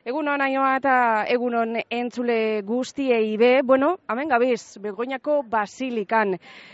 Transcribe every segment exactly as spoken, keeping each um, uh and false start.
Egunon Ainhoa eta egunon entzule guztiei be, bueno, hemen gabiz, Begoñako Basilikan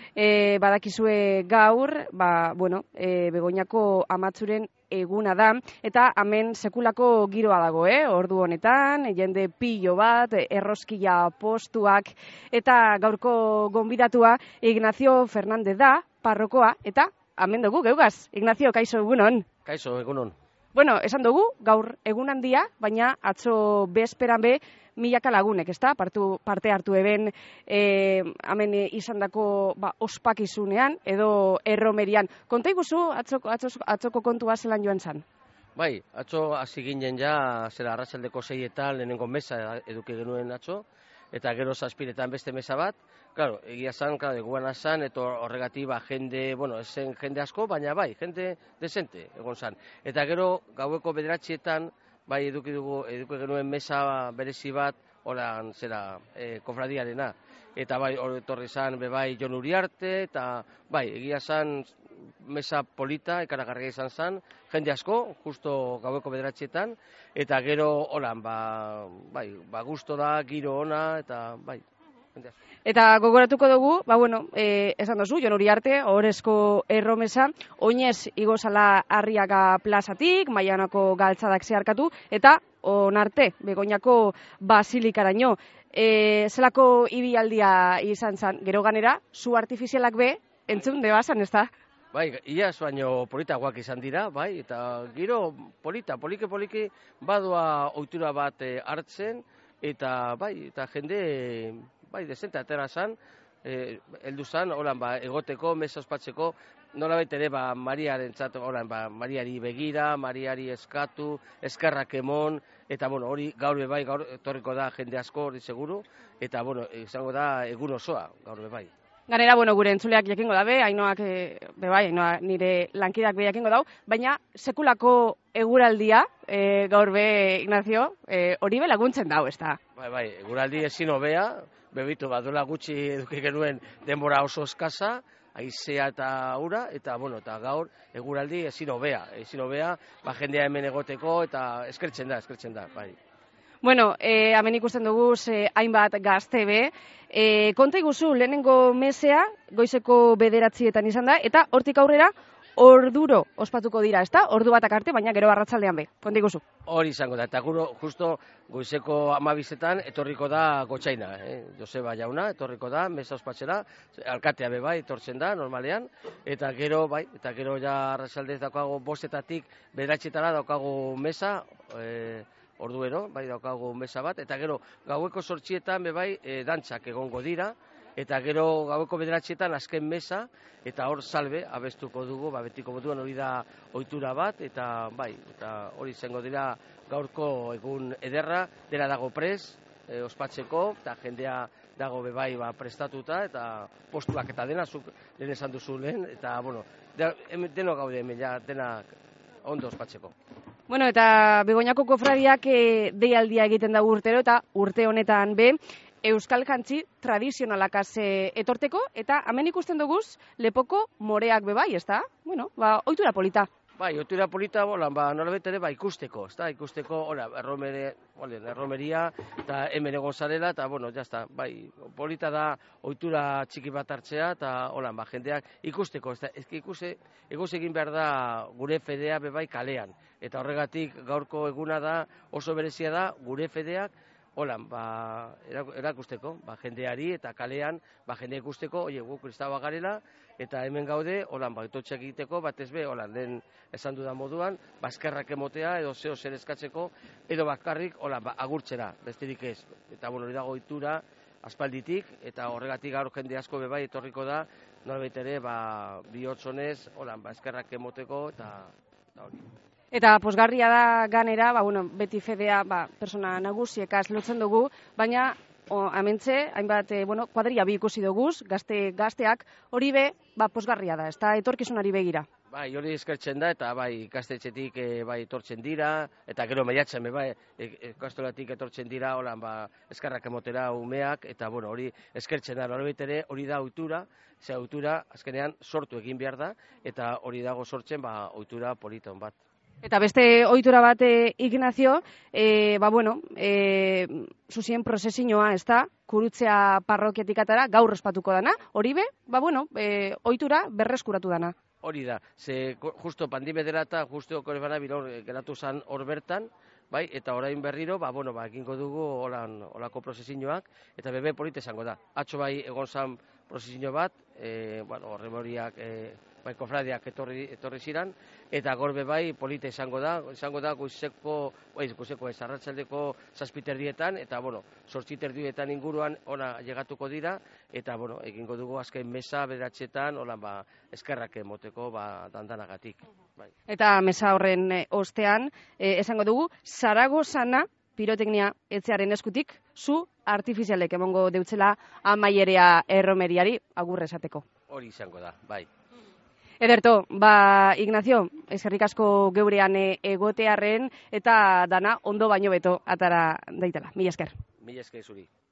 e, badakizue gaur, ba, bueno, e, Begoñako amatzuren eguna da, eta hemen sekulako giroa dago, eh? Ordu honetan, jende pilo bat, erroskila postuak, eta gaurko gonbidatua Ignacio Fernández da, parrokoa, eta hemen dugu, geugaz. Ignacio, kaixo egunon. Kaixo egunon. Bueno, esan dugu, gaur egun handia, baina atzo bezperan be, milaka lagunek, ezta? Partu, parte hartu eben, e, hemen izandako ba, ospakizunean, edo erromerian. Konta iguzu, atzoko, atzoko, atzoko kontua zelan joan zan? Bai, atzo hasi ginen ja, zera arratsaldeko seietan lehenengo mesa eduki genuen atzo, eta gero zazpiretan beste mesa bat. Claro, egia zan, claro, eguana zan, eta horregatik ba, jende, bueno, ez zen jende asko, baina bai, jende desente egon zan. Eta gero gaueko bederatxietan, bai, eduki dugu, eduki genuen mesa berezi bat, horan, zera, e, kofradiarena. Eta bai, hor etorri zan, be bai, Jon Uriarte, eta bai, egia zan, mesa polita, ikaragarria izan zan, jende asko, justo gaueko bederatxietan, eta gero, holan, ba, bai, ba, gusto da, giro ona, eta bai, jende asko. Eta gogoratuko dugu, ba bueno, eh, esan dozu, Jon Uriarte, ohorezko erromesa, oinez igozala Arriaga plazatik, Maianako galtzadak zeharkatu, eta onarte, Begoñako Basilikaraino. E, zelako ibialdia izan zen, gero ganera, zu artifizialak be, entzun debazan, ez da? Bai, iaz baino politagoak izan dira, bai, eta giro polita, polike-polike badoa ohitura bat hartzen, eta bai, eta jende, bai, desente atera zan, eh, heldu zan, holan, ba, egoteko, mesa ospatzeko, nolabait ere, ba, Mariaren txat, holan, ba, Mariari begira, Mariari eskatu, eskarrak emon, eta, bueno, hori gaur bai, gaur etorriko da jende asko, hori seguru, eta, bueno, izango da egun osoa, gaur bai. Ganera, bueno, gure entzuleak jakingo dabe, Ainhoak, e, be bai, Ainhoa, nire lankidak be jakingo dau, baina sekulako eguraldia, e, gaur be, Ignacio, e, hori be laguntzen dau, ez da? Bai, bai, eguraldi ezin hobea, bebitu bat duela gutxi eduki genuen denbora oso eskasa, haizea eta ura, eta, bueno, eta gaur eguraldi ezin hobea, ezin hobea, ba, jendea hemen egoteko, eta eskertzen da, eskertzen da, bai. Bueno, eh, hemen ikusten dugu eh, hainbat gazte be, eh, konta iguzu lehenengo mesea, goizeko bederatzietan izan da, eta hortik aurrera, orduro ospatuko dira, ezta? Ordu batak arte, baina gero arratsaldean be, konta iguzu. Hori izango da, eta guro, justo goizeko amabizetan etorriko da Gotxaina, eh? Joseba jauna, etorriko da, mesa ospatzera, alkatea be bai, etortzen da, normalean, eta gero, bai, eta gero ja arratsaldez daukago bostetatik bederatxetara daukago mesa, eh, orduero, bai, daukagu mesa bat, eta gero gaueko sortxietan be bai e, dantzak egongo dira, eta gero gaueko bederatxietan azken mesa, eta hor salbe abestuko dugu, ba, betiko moduan hori da ohitura bat, eta bai, eta hori izango dira gaurko egun ederra, dela dago pres, e, ospatzeko, eta jendea dago be bai ba, prestatuta, eta postuak eta dena, zuk lehen esan duzu lehen, eta, bueno, deno gaude hemen, ja, dena ondo ospatzeko. Bueno, eta Begoñako kofradiak e, deialdia egiten da urtero, eta urte honetan be, euskal jantzi tradizionalakaz e, etorteko, eta hemen ikusten duguz, lepoko moreak be bai, ez da? Bueno, ba, ohitura polita. Bai, ohitura polita, bolan, ba, nolabait ere, ba, ikusteko, ez da? Ikusteko, ora, erromere, olen, erromeria, eta hemen egon zarela, eta, bueno, jazta, bai, polita da ohitura txiki bat hartzea, eta, holan, ba, jendeak ikusteko, ez da? Ez ikuse, eguz egin behar da gure fedea be bai kalean, eta horregatik gaurko eguna da, oso berezia da, gure fedeak, holan, ba, erakusteko, ba, jendeari eta kalean, ba, jendea ikusteko, oie, gu kristaua garela, eta hemen gaude, holan, ba, itotxak egiteko, batez be, holan, den esan dudan moduan, ba, eskerrak emotea, edo zeo zer eskatzeko, edo bakarrik, holan, ba, agurtzera, besterik ez. Eta, bueno, hori dago ohitura aspalditik, eta horregatik gaur jende asko be bai etorriko da, norbait ere, ba, bihotzonez, holan, ba, eskerrak emoteko, eta, eta hori. Eta posgarria da ganera, ba, bueno, beti fedea ba, persona nagusiekaz lotzen dugu, baina o, amentze, hainbat, e, bueno, kuadria bi ikusi duguz, gazte, gazteak, hori be, ba, posgarria da, ez da, etorkizunari begira. Bai, hori eskertzen da, eta bai, ikastetxetik e, bai etortzen dira, eta gero maiatzen, bai, ikastolatik etortzen dira, holan, ba, eskarrak emotera umeak, eta, bueno, hori eskertzen da, hori ere, hori da ohitura, ze ohitura, azkenean, sortu egin behar da, eta hori dago sortzen, ba, ohitura politon bat. Eta beste ohitura bat, e, Ignacio, e, ba bueno, e, zuzien prozesinoa, ez da, Kurutzea parrokiatik atara, gaur ospatuko dana, hori be, ba bueno, e, ohitura berreskuratu dana. Hori da, ze justo pandime dela eta justo korebana bilor geratu zan hor bertan, bai, eta orain berriro, ba, bueno, ba, egingo dugu holan, holako prozesinoak, eta bebe polite izango da. Atzo bai egon zan prozesino bat, e, bueno, horremoriak, e, bai, kofradiak etorri, etorri ziran, eta gorbe bai polite izango da, izango da goizeko, bai, goizeko ez, arratsaldeko zazpiterdietan, eta, bueno, sortziterdietan inguruan ona llegatuko dira, eta, bueno, egingo dugu azken mesa bederatxetan, holan, ba, eskerrak emoteko, ba, dandanagatik. Bai. Eta mesa horren e, ostean, e, esango dugu, Zaragozana piroteknia etxearen eskutik, zu artifizialek emongo deutzela amaierea erromeriari agur esateko. Hori izango da, bai. Ederto, ba, Ignacio, eskerrik asko geurean egotearren eta dana ondo baino beto atara daitela. Mila esker. Mila esker zuri.